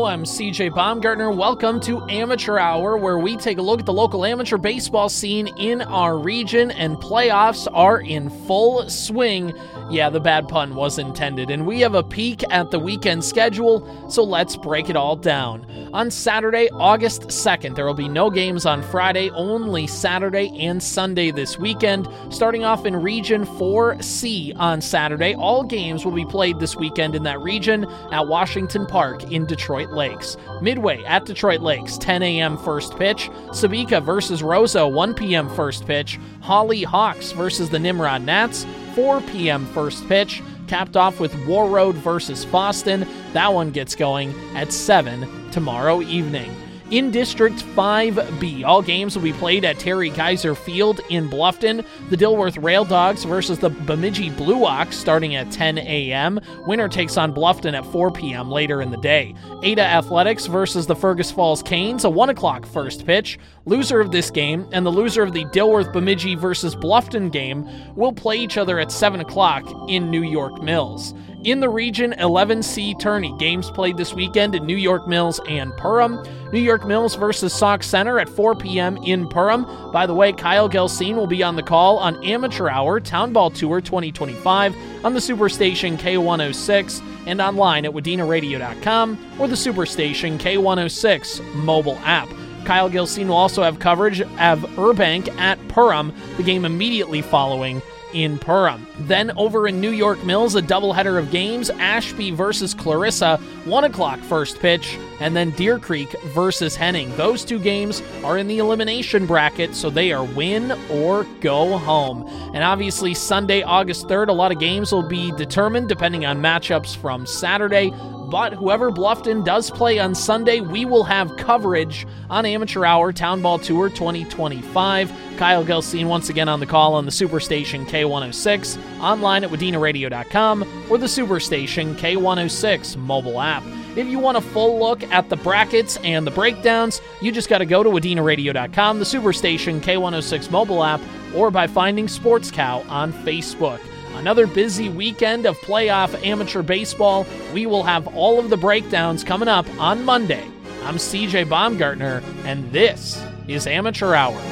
Hello, I'm CJ Baumgartner. Welcome to Amateur Hour, where we take a look at the local amateur baseball scene in our region, and playoffs are in full swing. Yeah, the bad pun was intended, and we have a peek at the weekend schedule, so let's break it all down. On Saturday, August 2nd, there will be no games on Friday, only Saturday and Sunday this weekend. Starting off in Region 4C on Saturday, all games will be played this weekend in that region at Washington Park in Detroit Lakes. Midway at Detroit Lakes, 10 a.m. first pitch. Sabika versus Roseau, 1 p.m. first pitch. Hawley Hawks versus the Nimrod Gnats, 4 p.m. first pitch. Capped off with Warroad versus Boston. That one gets going at 7 tomorrow evening. In District 5B, all games will be played at Terry Kaiser Field in Bluffton. The Dilworth Rail Dogs versus the Bemidji Blue Ox starting at 10 a.m. Winner takes on Bluffton at 4 p.m. later in the day. Ada Athletics versus the Fergus Falls Canes, a 1 o'clock first pitch. Loser of this game and the loser of the Dilworth Bemidji versus Bluffton game will play each other at 7 o'clock in New York Mills. In the Region 11C tourney, games played this weekend in New York Mills and Perham. New York Mills versus Sauk Center at 4 p.m. in Perham. By the way, Kyle Gelsine will be on the call on Amateur Hour Town Ball Tour 2025 on the Superstation K106 and online at wadinaradio.com or the Superstation K106 mobile app. Kyle Gelsine will also have coverage of Urbank at Perham, the game immediately following in Perham. Then over in New York Mills, a doubleheader of games, Ashby versus Clarissa, 1 o'clock first pitch, and then Deer Creek versus Henning. Those two games are in the elimination bracket, so they are win or go home. And obviously Sunday, August 3rd, a lot of games will be determined depending on matchups from Saturday, but whoever Bluffton does play on Sunday, we will have coverage on Amateur Hour Town Ball Tour 2025. Kyle Gelsine once again on the call on the Superstation K106, online at wadinaradio.com or the Superstation K106 mobile app. If you want a full look at the brackets and the breakdowns, you just got to go to wadinaradio.com, the Superstation K106 mobile app, or by finding Sports Cow on Facebook. Another busy weekend of playoff amateur baseball. We will have all of the breakdowns coming up on Monday. I'm CJ Baumgartner, and this is Amateur Hour.